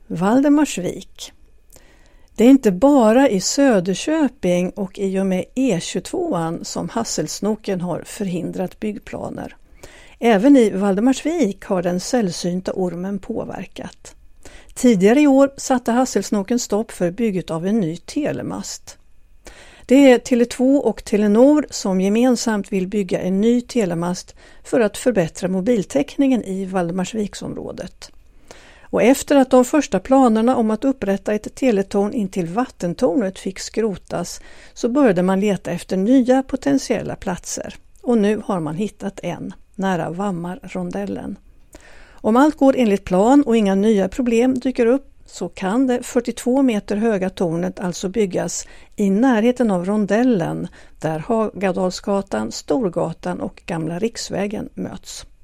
Valdemarsvik. Det är inte bara i Söderköping och i och med E22 som hasselsnoken har förhindrat byggplaner. Även i Valdemarsvik har den sällsynta ormen påverkat. Tidigare i år satte hasselsnoken stopp för bygget av en ny telemast. Det är Tele2 och Telenor som gemensamt vill bygga en ny telemast för att förbättra mobiltäckningen i Valdemarsviksområdet. Och efter att de första planerna om att upprätta ett teletorn in till vattentornet fick skrotas så började man leta efter nya potentiella platser. Och nu har man hittat en, nära Vammarrondellen. Om allt går enligt plan och inga nya problem dyker upp så kan det 42 meter höga tornet alltså byggas i närheten av rondellen där Hagadalsgatan, Storgatan och Gamla Riksvägen möts.